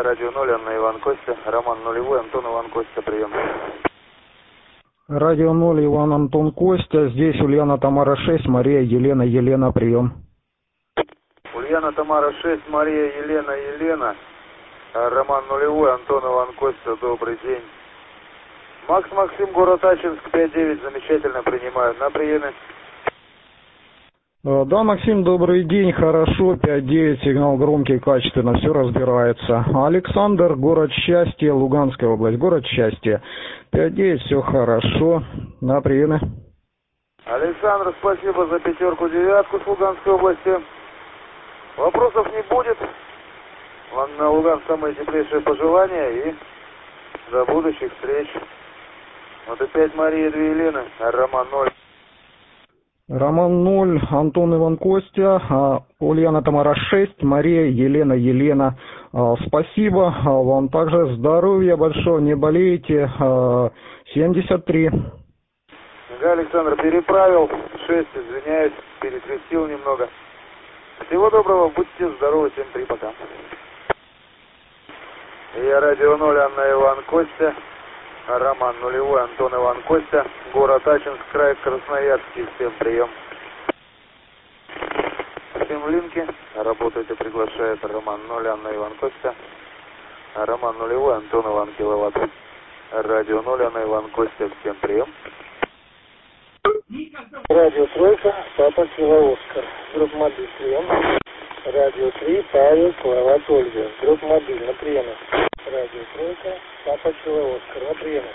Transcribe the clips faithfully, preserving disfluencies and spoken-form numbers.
радио ноль, Анна Иван Костя, Роман нулевой, Антон Иван Костя, прием. Радио ноль, Иван Антон Костя, здесь Ульяна Тамара шесть, Мария Елена Елена, прием. Ульяна Тамара шесть, Мария Елена Елена, Роман нулевой, Антон Иван Костя, добрый день. Макс Максим, город Ачинск, пять девять, замечательно принимаю, на приеме. Да, Максим, добрый день, хорошо, пять девять, сигнал громкий, качественно, все разбирается. Александр, город Счастье, Луганская область, город Счастье, пять девять, все хорошо, на приеме. Александр, спасибо за пятерку девятку с Луганской области. Вопросов не будет. Вам на Луган самые теплейшие пожелания и до будущих встреч. Вот опять Мария, две Елены, а Роман ноль. Роман ноль, Антон Иван Костя, Ульяна Тамара шесть, Мария Елена Елена. Спасибо, вам также здоровья большого, не болеете. семьдесят три. Да, Александр, переправил шесть, извиняюсь, перекрестил немного. Всего доброго, будьте здоровы, семь три, пока. Я радио ноль, Анна Иван Костя, Роман нулевой, Антон Иван Костя, город Ачинск, край Красноярский, всем прием. Всем в линке, работайте, приглашает Роман ноль, Анна Иван Костя, Роман нулевой, Антон Иван Киловатт, радио ноль, Анна Иван Костя, всем прием. Радио Тройка, Папа Кило Оскар, группа мобиль, прием. Радио три, Павел, Киловатт Ольга, группа мобиль, на приеме. Радио Тройка, Папа Кило Оскар, на приеме.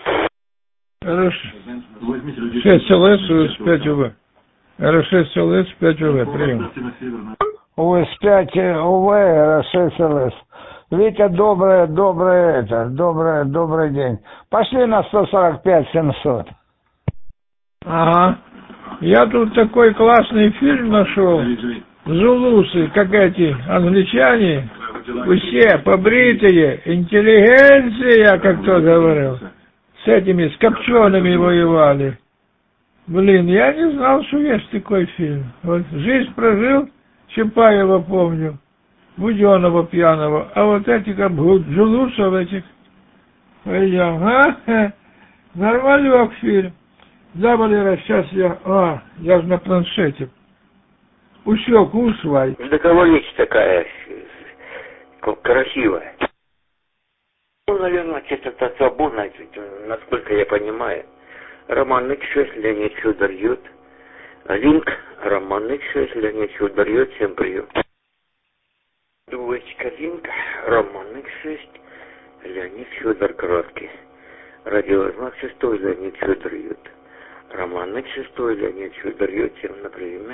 шесть эл эс, пять УВ. эр шесть эл эс, пять УВ, прием. УС пять УВ, эр шесть эл эс. Витя, доброе, доброе, это, доброе, добрый день. Пошли на сто сорок пять семьсот. Ага. Я тут такой классный фильм нашел. Зулусы, как эти англичане, все побритые, интеллигенция, как кто говорил, с этими, с копчеными воевали. Блин, я не знал, что есть такой фильм. Вот жизнь прожил, Чапаева помню, Буденова пьяного, а вот этих зулусов этих, пойдем, а? Нормалек фильм. Да, Валера, сейчас я, а, я же на планшете. Усек, усвай. Да кого речь такая красивая? Ну, наверное, частота свободная, насколько я понимаю. Роман шесть, Леонид Федор Ют. Линк, Роман шесть, Леонид Федор Ют, всем прием. Двоечка Линк, Роман шесть, Леонид Федор Короткий. Радиознак шестой, Леонид Федор Ют. Роман шестой, Леонид Федор Ют, всем на приеме.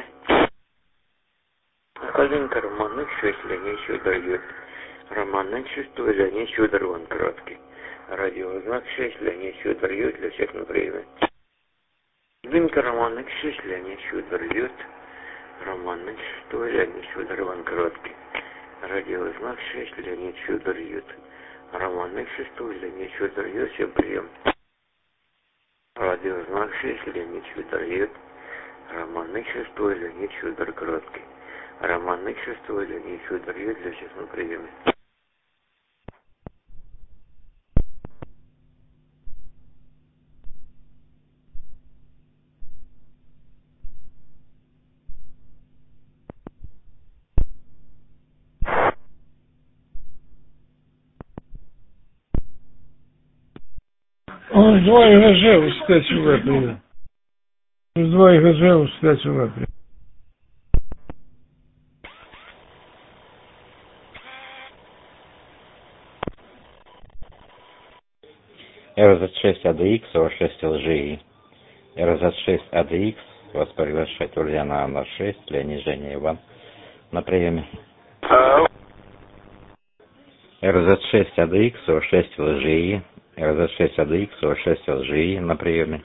Калинка, Роман шесть, Леонид Федор Ют. Роман шестой, Леонид Федор Иван Короткий. Радиознак шесть, Леонид Федор Ют, для всех на приеме. Линка, Роман шесть, Леонид Федор Ют. Роман шестой, Леонид Федор Иван Короткий. Радиознак шесть, Леонид Федор Ют. Роман шестой, Леонид Федор Ют, всем прием. Радиознак шесть, Леонид Федор Ют. Роман шестой, Леонид Федор Короткий. Роман шестой, Леонид Федор Ют, для всех на приеме. Он два ГЖ, пять УВ, прием. два ГЖ, пять УВ, прием. эр зет шесть эй ди икс, о шесть эл джи и. эр зет шесть эй ди икс, вас приглашает Ульяна Анна шесть, Леонид Женя Иван на приеме. эр зет шесть эй ди икс, о шесть эл джи и. эр зет шесть эй ди икс, о шесть эл джи и на приеме.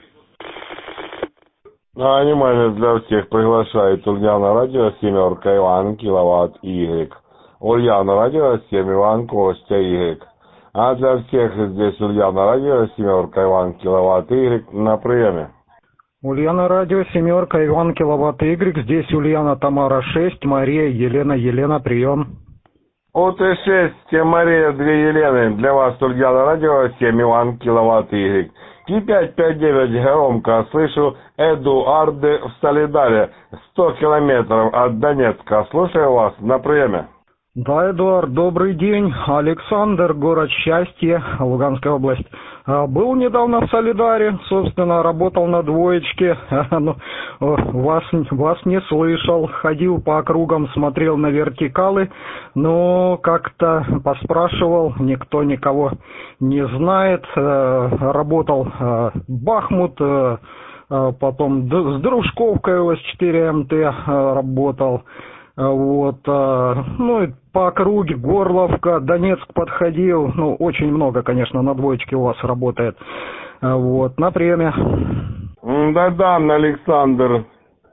На внимание для всех приглашает Ульяна радио, семерка Иван Киловатт Y. Ульяна радио, семь Иван Костя Y. А для всех здесь Ульяна радио, семерка Иван Киловатт Y на приеме. Ульяна радио, семерка Иван Киловатт Y, здесь Ульяна Тамара шесть, Мария Елена Елена, прием. О Т шесть, Мария, две Елены. Для вас Ульяна радио, семь Иван, киловатт Y. Ки пять пять девять, громко слышу. Эдуард в Солидаре, сто километров от Донецка. Слушаю вас на приеме. Да, Эдуард, добрый день. Александр, город Счастье, Луганская область. Был недавно в Солидаре, собственно, работал на двоечке, но вас, вас не слышал, ходил по округам, смотрел на вертикалы, но как-то поспрашивал, никто никого не знает. Работал Бахмут, потом с Дружковкой О С четыре М Т работал. Вот, ну и по округе Горловка, Донецк подходил, ну очень много, конечно, на двоечке у вас работает. Вот, на приеме. Да-да, Александр.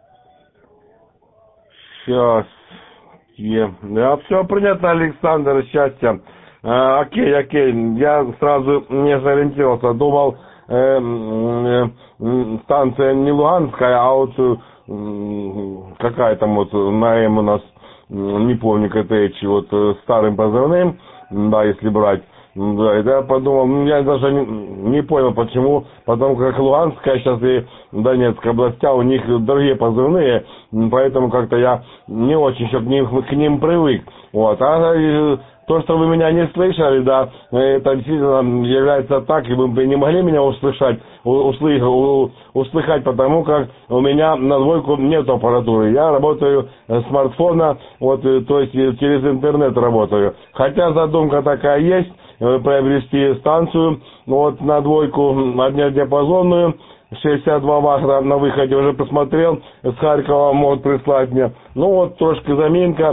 Сейчас. Да, все понятно, Александр, счастье. А, окей, окей, я сразу не сориентировался, думал, э, э, станция не Луганская, а вот какая там вот на М у нас, не помню, КТЧ, вот старым позывным, да, если брать, да, и я подумал, я даже не, не понял, почему, потому как Луганская сейчас и Донецкая областя, у них другие позывные, поэтому как-то я не очень еще к ним, к ним привык, вот, а то, что вы меня не слышали, да, это действительно является так, и вы бы не могли меня услышать, услых, услыхать, потому как у меня на двойку нет аппаратуры. Я работаю с смартфона, вот, то есть через интернет работаю. Хотя задумка такая есть, приобрести станцию, вот, на двойку, однодиапазонную, шестьдесят два ватта на выходе уже посмотрел, с Харькова могут прислать мне. Ну вот, трошки заминка,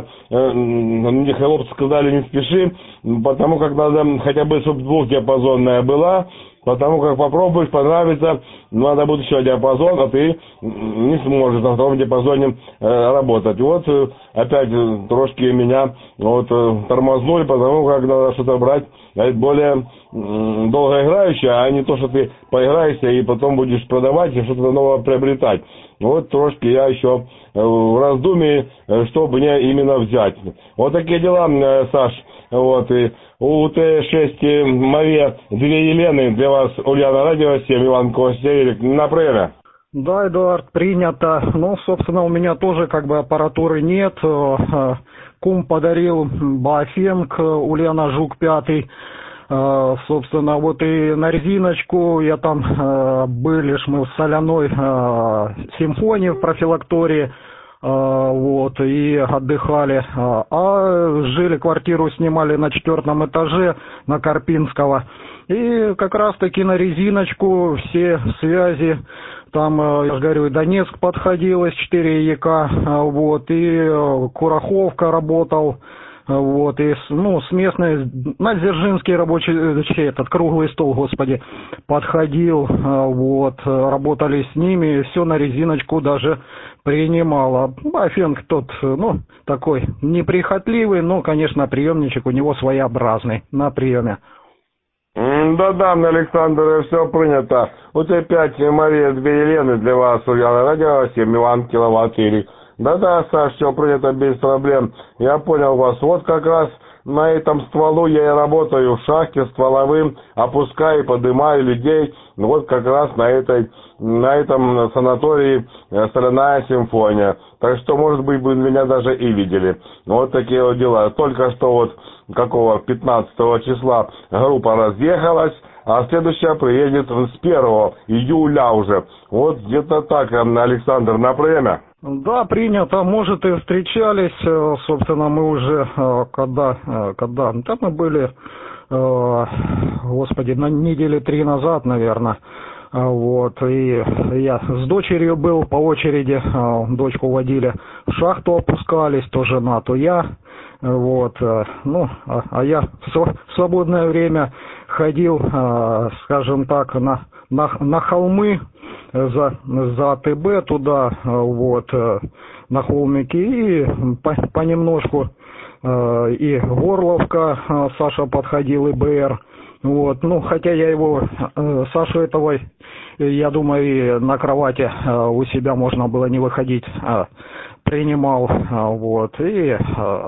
мне хлопцы сказали не спеши, потому как надо хотя бы, чтобы двухдиапазонная была, потому как попробуешь, понравится, надо будет еще диапазон, а ты не сможешь на втором диапазоне э, работать. Вот э, опять э, трошки меня вот, э, тормознули, потому как надо что-то брать э, более э, долгоиграющее, а не то, что ты поиграешься и потом будешь продавать и что-то новое приобретать. Вот трошки я еще э, в раздумье, э, что мне именно взять. Вот такие дела, э, Саш. Вот, и у Т шесть Мария, две Елены, для вас Ульяна радио, семь Иван Костя, на приеме. Да, Эдуард, принято. Ну, собственно, у меня тоже как бы аппаратуры нет. Кум подарил Баофенг, Ульяна Жук пятый. Собственно, вот и на резиночку я там были ж мы в соляной симфонии в профилактории. Вот, и отдыхали, а жили, квартиру снимали на четвертом этаже на Карпинского, и как раз таки на резиночку все связи, там, я же говорю, и Донецк подходил, С четыре Е К, вот, и Кураховка работал, вот, и, ну, с местной, на Дзержинский рабочий, этот, круглый стол, господи, подходил, вот, работали с ними, все на резиночку даже принимала. Баофенг тот, ну, такой неприхотливый, но, конечно, приемничек у него своеобразный на приеме. Да-да, Александр, все принято. У Т пять Мария, две Елены, для вас Ульяна радио, семь Иван, киловатт Y. Да-да, Саш, все принято без проблем. Я понял вас. Вот как раз на этом стволу я и работаю в шахте стволовым, опускаю, поднимаю людей. Вот как раз на этой, на этом санатории соляная симфония. Так что, может быть, вы меня даже и видели. Вот такие вот дела. Только что вот какого пятнадцатого числа группа разъехалась, а следующая приедет с первого июля уже. Вот где-то так, Александр, на время. Да, принято. Может, и встречались, собственно, мы уже, когда, когда, там мы были, господи, на неделе три назад, наверное, вот, и я с дочерью был по очереди, дочку водили, в шахту опускались, то жена, то я, вот, ну, а, а я в свободное время ходил, скажем так, на, на, на холмы, за, за А Т Б туда, вот, на холмике, и по, понемножку и Горловка, Саша подходил, и Б Р, вот, ну, хотя я его, Сашу этого, я думаю, и на кровати у себя можно было не выходить, принимал, вот, и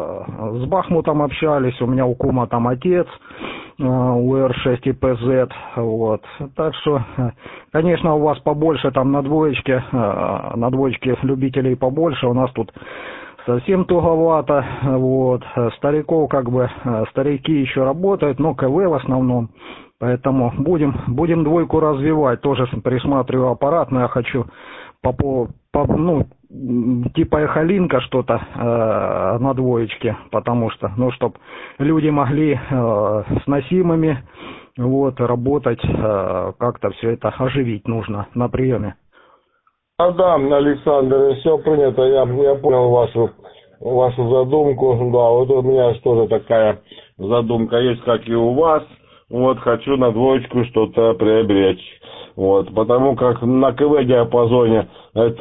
с Бахмутом общались, у меня у кума там отец, у эр шесть и пэ зет, вот, так что, конечно, у вас побольше там на двоечке, на двоечке любителей побольше, у нас тут совсем туговато, вот, стариков как бы, старики еще работают, но ка вэ в основном, поэтому будем, будем двойку развивать, тоже присматриваю аппарат, но я хочу по, по, ну, типа эхолинка что-то э, на двоечке, потому что, ну, чтобы люди могли э, с носимыми, вот, работать, э, как-то все это оживить нужно на приеме. А да, Александр, все принято, я, я понял вашу, вашу задумку, да, вот у меня тоже такая задумка есть, как и у вас, вот, хочу на двоечку что-то приобречь. Вот, потому как на ка вэ-диапазоне это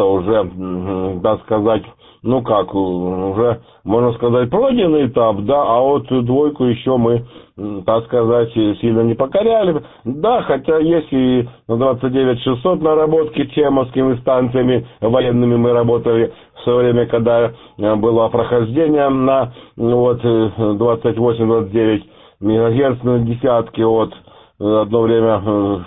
уже, так сказать, ну как, уже, можно сказать, пройденный этап, да, а вот двойку еще мы, так сказать, сильно не покоряли. Да, хотя есть и на двадцать девять шестьсот наработки чемовскими станциями военными мы работали в свое время, когда было прохождение на вот, двадцать восемь двадцать девять мегагерц на десятки, вот, одно время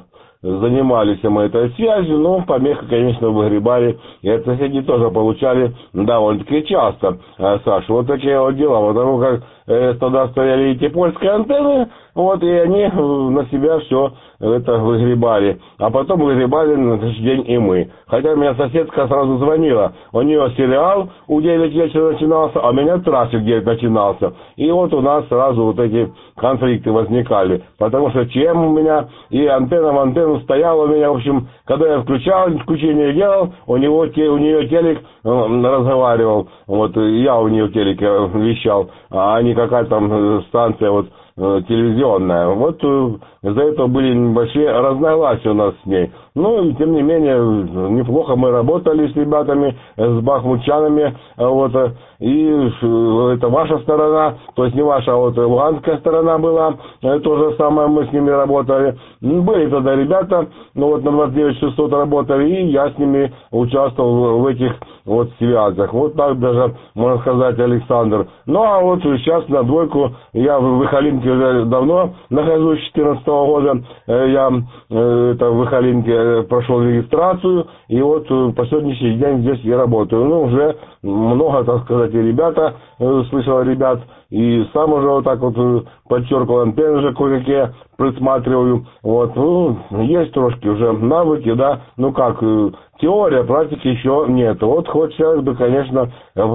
занимались мы этой связью, но помехи, конечно, выгребали, и от соседей тоже получали довольно-таки часто, Саша, вот такие вот дела, потому как э, тогда стояли эти польские антенны, вот, и они на себя все это выгребали, а потом выгребали на следующий день и мы, хотя меня соседка сразу звонила, у нее сериал у девять вечера начинался, а у меня трафик в девять начинался, и вот у нас сразу вот эти конфликты возникали, потому что чем у меня и антенна в антенну стояла у меня, в общем, когда я включал, включение делал, у него, у нее телек э, разговаривал, вот, я у нее телеке вещал, а не какая-то там станция, вот, телевизионная. Вот из-за этого были небольшие разногласия у нас с ней. Ну, и тем не менее, неплохо мы работали с ребятами, с бахмутчанами, вот, и это ваша сторона, то есть не ваша, а вот луганская сторона была, то же самое мы с ними работали. Были тогда ребята, ну вот на двадцать девять шестьсот работали, и я с ними участвовал в этих вот связях. Вот так даже, можно сказать, Александр. Ну, а вот сейчас на двойку я в Ихалинке уже давно нахожусь, с две тысячи четырнадцатого года. Я это, в Ихалинке прошел регистрацию, и вот по сегодняшний день здесь я работаю. Ну, уже много, так сказать, и ребята, слышал ребят, и сам уже вот так вот подчеркивал, антенны же кое-какие присматриваю. Вот, ну, есть трошки уже навыки, да, ну как, теория, практики еще нет. Вот хочется бы, конечно,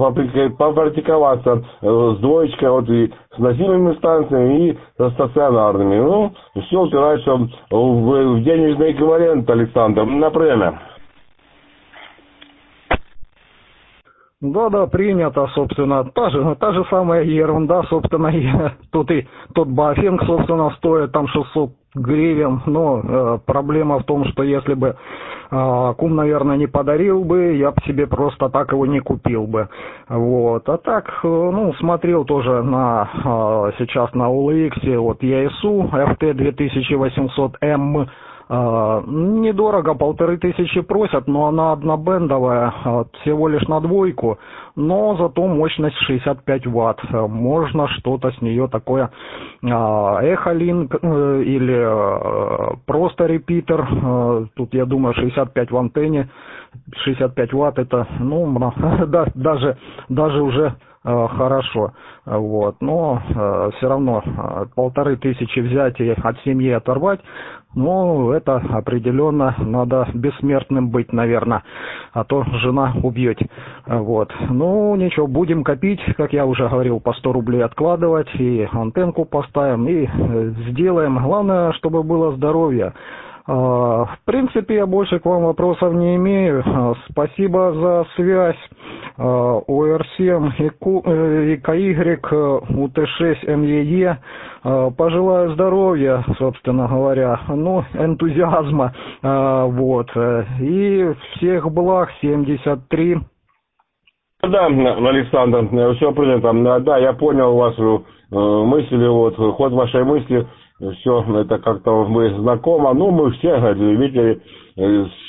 попрактиковаться с двоечкой, вот и с носимыми станциями, и со стационарными. Ну, все упирается в, в денежный эквивалент, Александр, на время. Да-да, принято, собственно, та же, та же самая ерунда, собственно, и тут и тот бафинг, собственно, стоит там шестьсот гривен, но э, проблема в том, что если бы э, кум, наверное, не подарил бы, я бы себе просто так его не купил бы, вот, а так, э, ну, смотрел тоже на, э, сейчас на о эл икс, вот, и эс ю, эф ти две тысячи восемьсот эм, Uh, недорого, полторы тысячи просят, но она однобендовая, uh, всего лишь на двойку, но зато мощность шестьдесят пять ватт. Uh, можно что-то с нее такое, uh, эхолинк uh, или uh, просто репитер. Uh, тут, я думаю, шестьдесят пять в антенне, шестьдесят пять ватт это, ну, да, даже, даже уже uh, хорошо. Вот, но uh, все равно uh, полторы тысячи взять и от семьи оторвать, ну, это определенно надо бессмертным быть, наверное, а то жена убьет. Вот. Ну, ничего, будем копить, как я уже говорил, по сто рублей откладывать, и антенку поставим, и сделаем. Главное, чтобы было здоровье. В принципе, я больше к вам вопросов не имею. Спасибо за связь. о эр семь и ка игрек, у тэ шесть эм е е. Пожелаю здоровья, собственно говоря, ну, энтузиазма, вот, и всех благ. Семьдесят три. Да, Александр, все принято. Да, я понял вашу мысль, вот, ход вашей мысли, все это как-то мы знакомо. Ну, мы все, видите,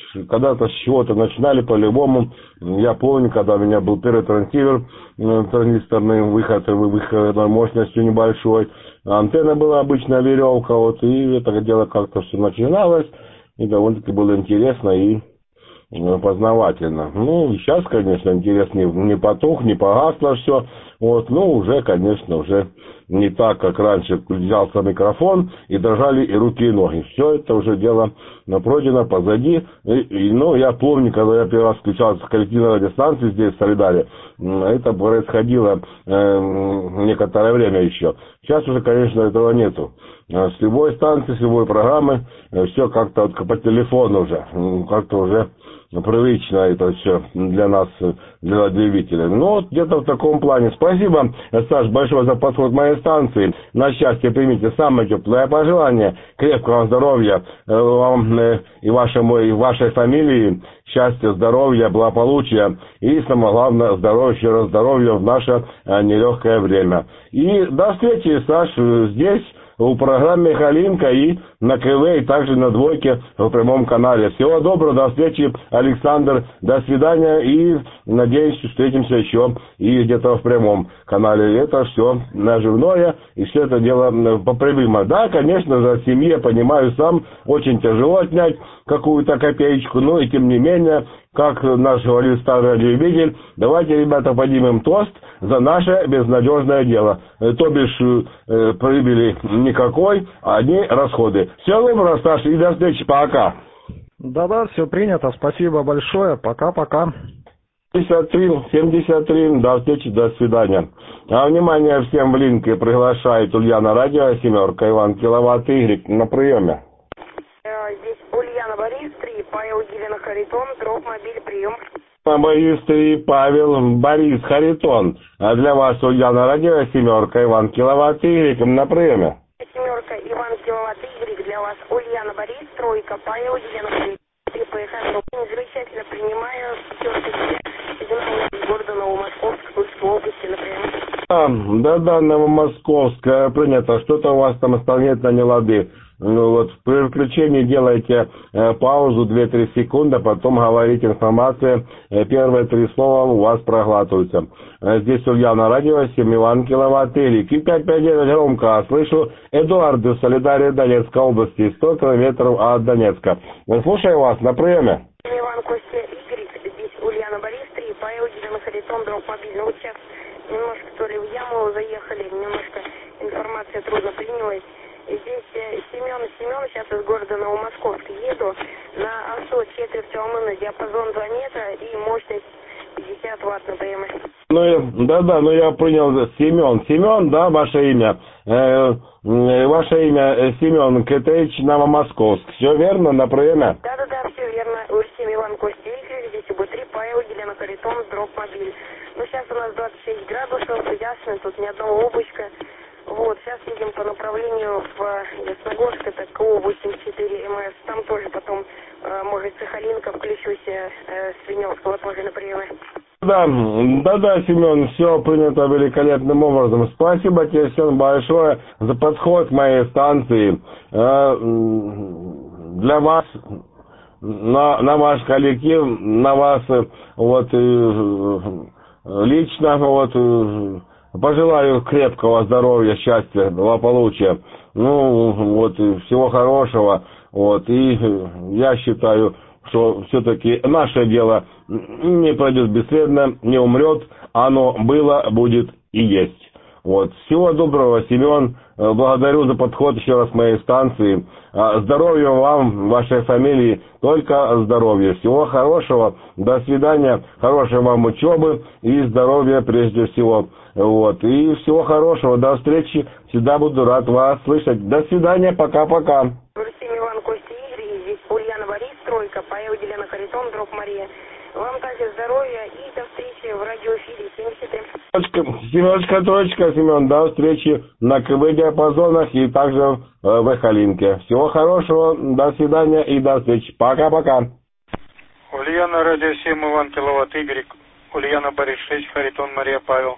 когда-то с чего-то начинали по-любому. Я помню, когда у меня был первый трансивер, транзисторный выход, выход мощностью небольшой. Антенна была обычная веревка, вот, и это дело как-то все начиналось, и довольно-таки было интересно и познавательно. Ну, сейчас, конечно, интерес не, не потух, не погасло все. Вот, ну, уже, конечно, уже не так, как раньше взялся микрофон и дрожали и руки, и ноги. Все это уже дело пройдено, позади. И, и, ну, я помню, когда я первый раз включался в коллективной радиостанции здесь, в Солидаре, это происходило э, некоторое время еще. Сейчас уже, конечно, этого нету. С любой станции, с любой программы, все как-то вот по телефону уже, как-то уже привычно это все для нас, для радиолюбителей. Ну, вот где-то в таком плане. Спасибо, Саш, большое за подход к моей станции. На счастье примите самое теплое пожелание. Крепкого здоровья вам и вашему, и вашей фамилии. Счастья, здоровья, благополучия. И, самое главное, здоровья, еще раз здоровья в наше нелегкое время. И до встречи, Саш, здесь, в программе «Халинка» и на КВ, и также на двойке в прямом канале. Всего доброго, до встречи, Александр, до свидания, и надеюсь, встретимся еще и где-то в прямом канале. Это все наживное, и все это дело поправимо. Да, конечно, за семье, понимаю сам, очень тяжело отнять какую-то копеечку, но и тем не менее, как наш говорил старый радиолюбитель, давайте, ребята, поднимем тост за наше безнадежное дело. То бишь, э, прибыли никакой, а одни расходы. Всего доброго, Саша, и до встречи, пока. Да-да, все принято, спасибо большое, пока-пока. семьдесят три, семьдесят три, до встречи, до свидания. А внимание всем в линке приглашает Ульяна Радио, семерка, Иван Киловатт Игрек на приеме. Здесь Ульяна Борис, три, Павел Елена Харитон, дроп мобиль, прием. Борис, три, Павел, Борис, Харитон. А для вас Ульяна Радио, семерка, Иван Киловатт Игрек на приеме. Семерка, Иван Киловатт Игрек, для вас Ульяна Борис, тройка, Павел Елена Харитон, три, поехали. Замечательно принимаю, пятерка, сигнал из города Новомосковск, Тульской области, например. Да-да, Новомосковская, принято. Что-то у вас там исполнительно не лады. Ну, вот при включении делайте э, паузу две-три секунды, потом говорите информацию. Э, первые три слова у вас проглатываются. Э, здесь Ульяна Радио, семь Иван Киловатт Игрек. И пять пять девять громко. Слышу Эдуард из Солидаре Донецкой области, сто километров от Донецка. Слушаю вас на приеме. Иван Костя Игорь, здесь Ульяна Борис, три, Павел Елена Харитон, дроп мобиль. Ну, вот сейчас немножко то ли в яму заехали, немножко информация трудно принялась. Здесь Семен Семен, сейчас из города Новомосковск еду на АСО четверть волны, диапазон два метра и мощность пятьдесят ватт, например. Ну, да-да, ну я принял Семен. Семен, да, ваше имя? Э, э, ваше имя Семен КТХ Новомосковск. Все верно, на время? Да-да-да, все верно. Урсим Иван Костя Игорь, здесь УБ три, Павел Елена Харитон, дроп мобиль. Ну, сейчас у нас двадцать шесть градусов, ясно, тут ни одного облачка. Вот, сейчас едем по направлению в Ясногорск, это КО восемьдесят четыре эм эс. Там тоже потом, э, может, Сахалинка, включусь, э, с Веневского тоже на приеме. Да, да-да, Семен, все принято великолепным образом. Спасибо тебе всем большое за подход к моей станции. Э, для вас, на, на ваш коллектив, на вас, вот, э, лично, вот, э, пожелаю крепкого здоровья, счастья, благополучия, ну, вот, всего хорошего, вот, и я считаю, что все-таки наше дело не пройдет бесследно, не умрет, оно было, будет и есть. Вот, всего доброго, Семен, благодарю за подход еще раз к моей станции, здоровья вам, вашей фамилии, только здоровья, всего хорошего, до свидания, хорошей вам учебы и здоровья прежде всего. Вот, и всего хорошего, до встречи, всегда буду рад вас слышать. До свидания, пока-пока. Урсим Иван Костя Игорь, здесь Ульяна Борис, тройка, Павел Елена Харитон, дроп Мария. Вам также здоровья и до встречи в радиоэфире семьдесят три. Семерочка, троечка, Семен, до встречи на КВ диапазонах и также э, в Эхолинке. Всего хорошего, до свидания и до встречи. Пока-пока. Ульяна Радио семь, Иван Киловатт Игорь, Ульяна Борис шесть, Харитон Мария Павел.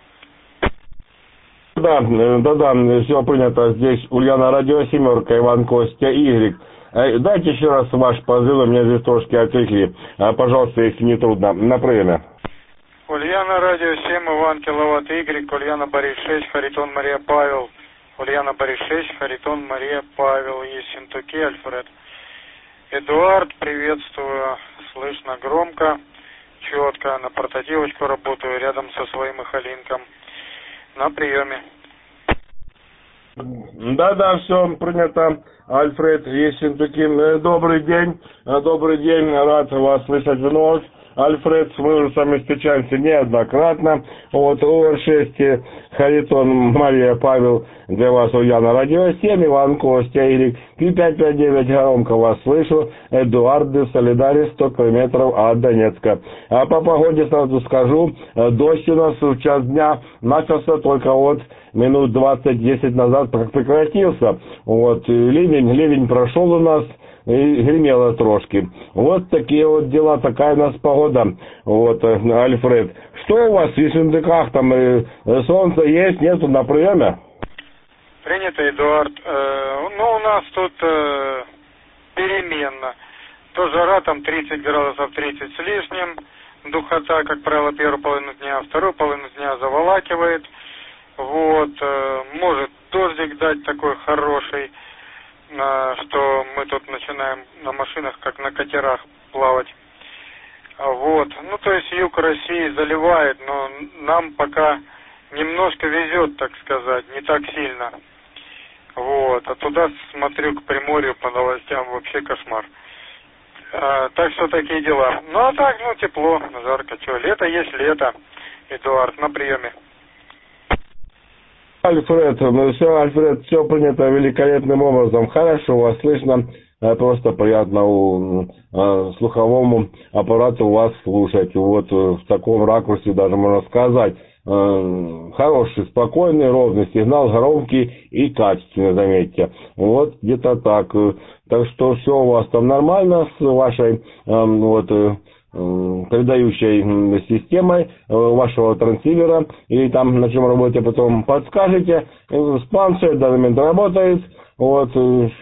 Да, да-да, все принято. Здесь Ульяна Радио, семерка, Иван Костя Игрек. Э, Дайте еще раз ваш позыв, меня здесь трошки отвлекли. А, пожалуйста, если не трудно, на приеме. Ульяна, радио семь, Иван, киловатт Y, Ульяна, Борис шесть, Харитон, Мария, Павел. Ульяна, Борис шесть, Харитон, Мария, Павел, Ессентуки, Альфред. Эдуард, приветствую, слышно громко, четко, на портативочку работаю, рядом со своим Михалинком. На приеме. Да-да, все принято. Альфред Ессентуки, добрый день, добрый день, рад вас слышать вновь. Альфред, мы уже с вами встречаемся неоднократно. Вот, О Р шесть, Харитон, Мария, Павел, для вас Ульяна, радио семь, Иван, Костя, Ирик, Q пять пять девять, громко вас слышу, Эдуард, Солидарис, сто километров от Донецка. А по погоде сразу скажу, дождь у нас в час дня начался только вот минут двадцать-десять назад, как прекратился. Вот, ливень, ливень прошел у нас, и гремело трошки. Вот такие вот дела, такая у нас погода. Вот, Альфред. Что у вас в Ессентуках там? Э, солнце есть, нету на приеме? Принято, Эдуард. Э, ну, у нас тут э, переменно. То жара, там тридцать градусов, тридцать с лишним. Духота, как правило, первую половину дня, вторую половину дня заволакивает. Вот, э, может дождик дать такой хороший, что мы тут начинаем на машинах, как на катерах, плавать. Вот. Ну, то есть юг России заливает, но нам пока немножко везет, так сказать, не так сильно. Вот. А туда, смотрю, к Приморью по новостям, вообще кошмар. А, так что такие дела. Ну, а так, ну, тепло, жарко. Что, лето есть лето. Эдуард, на приеме. Альфред, ну все, Альфред, все принято великолепным образом. Хорошо вас слышно, просто приятно у э, слуховому аппарату вас слушать. Вот в таком ракурсе даже можно сказать. Э, хороший, спокойный, ровный сигнал, громкий и качественный, заметьте. Вот где-то так. Так что все у вас там нормально с вашей э, вот передающей системой вашего трансивера, и там на чем работаете, потом подскажете. Станция в данный момент работает, вот,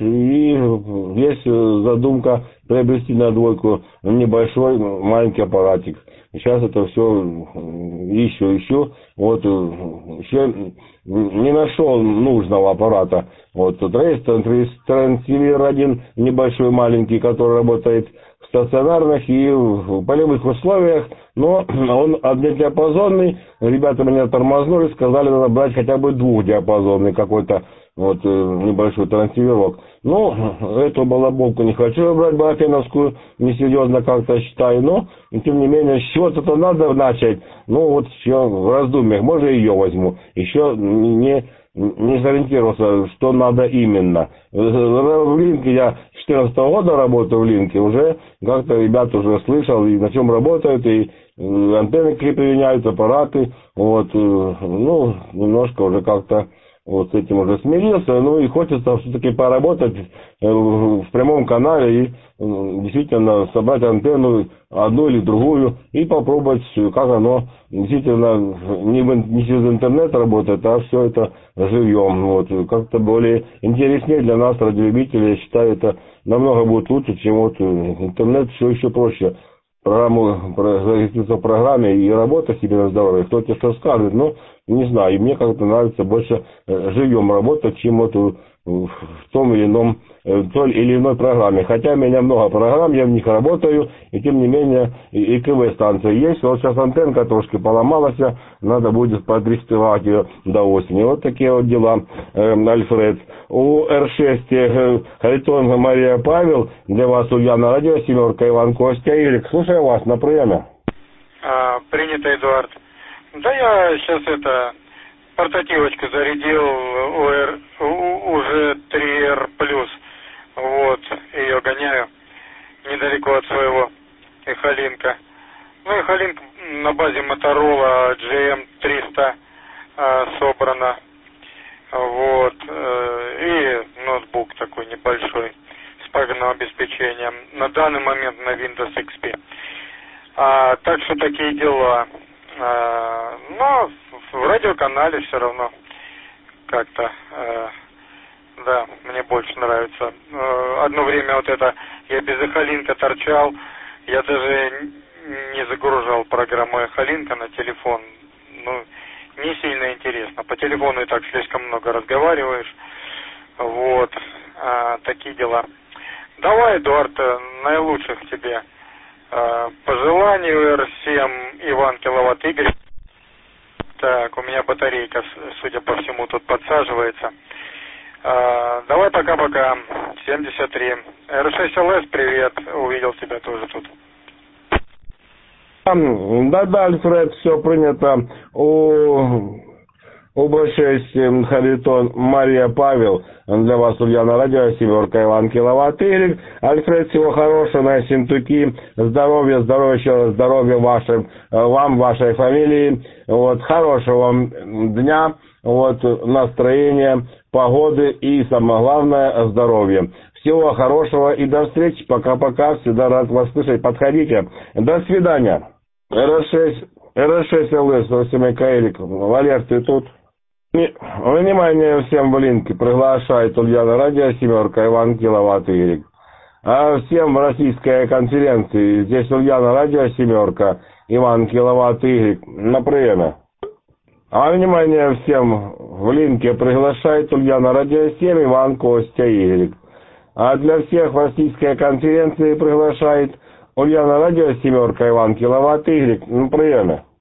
и есть задумка приобрести на двойку небольшой маленький аппаратик. Сейчас это все ищу, ищу, вот, еще не нашел нужного аппарата. Вот, тут есть трансивер один небольшой, маленький, который работает в стационарных и в полевых условиях, но он однодиапазонный. Ребята меня тормознули, сказали, надо брать хотя бы двухдиапазонный какой-то вот небольшой трансиверок. Ну, эту балаболку не хочу брать, бафеновскую, несерьезно как-то считаю, но, тем не менее, с чего-то надо начать. Ну, вот еще в раздумьях, может, ее возьму. Еще не, не сориентировался, что надо именно. В Линке я с четырнадцатого года работаю в Линке, уже как-то ребят уже слышал, и на чем работают, и антенны применяют, аппараты, вот, ну, немножко уже как-то вот с этим уже смирился, ну и хочется все-таки поработать в прямом канале и действительно собрать антенну одну или другую и попробовать, как оно действительно не, в, не через интернет работает, а все это живьем. Вот, как-то более интереснее для нас, радиолюбителей, я считаю, это намного будет лучше, чем вот интернет, все еще проще. Программу, зарегистрироваться в программе и работа себе на здоровье, кто тебе что скажет, но не знаю, и мне как-то нравится больше живьем работать, чем вот в том или ином, в той или иной программе. Хотя у меня много программ, я в них работаю, и тем не менее и КВ-станция есть. Вот сейчас антенка трошки поломалась, надо будет подреставрировать ее до осени. Вот такие вот дела, э, Альфред. У Р шесть э, Харитон, Мария, Павел, для вас Ульяна, радио семерка, Иван, Костя, Ирик. Слушаю вас на приеме. А, принято, Эдуард. Да я сейчас это... портативочку зарядил УР, уже три эр плюс, вот, ее гоняю недалеко от своего Эхолинка. Ну, Эхолинк на базе Моторола джи эм триста а, собрано, вот, и ноутбук такой небольшой с программным обеспечением, на данный момент на Windows икс пи. А, так что такие дела. А, но в радиоканале все равно как-то, э, да, мне больше нравится. Одно время вот это, я без эхолинка торчал, я даже не загружал программу эхолинка на телефон. Ну, не сильно интересно. По телефону и так слишком много разговариваешь. Вот, а, такие дела. Давай, Эдуард, наилучших тебе а, пожеланий в эр семь, Иван Киловатт Игорь. Так, у меня батарейка, судя по всему, тут подсаживается. А, давай пока-пока. семьдесят три. эр шесть эл эс, привет. Увидел тебя тоже тут. Да-да, Альфред, все принято. У ОБ-шесть Харитон Мария Павел. Для вас Ульяна Радио, семерка Иван Киловатт Игорь. Альфред, всего хорошего на Синтуки. Здоровья, здоровья, еще раз здоровья вашим, вам, вашей фамилии. Вот, хорошего вам дня, вот, настроения, погоды и, самое главное, здоровья. Всего хорошего и до встречи. Пока-пока. Всегда рад вас слышать. Подходите. До свидания. эр шесть, эр шесть эл эс, восемь Эрик. Валер, ты тут? Внимание всем в линке. Приглашает Ульяна Радио, семерка Иван Киловатт Игорь. А всем в российской конференции. Здесь Ульяна Радио, семерка Иван Киловатт Игорь. На приеме. А внимание всем в линке. Приглашает Ульяна Радио семь Иван Костя Игорь. А для всех в российской конференции приглашает Ульяна Радио, семерка Иван Киловатт Игорь. На приеме.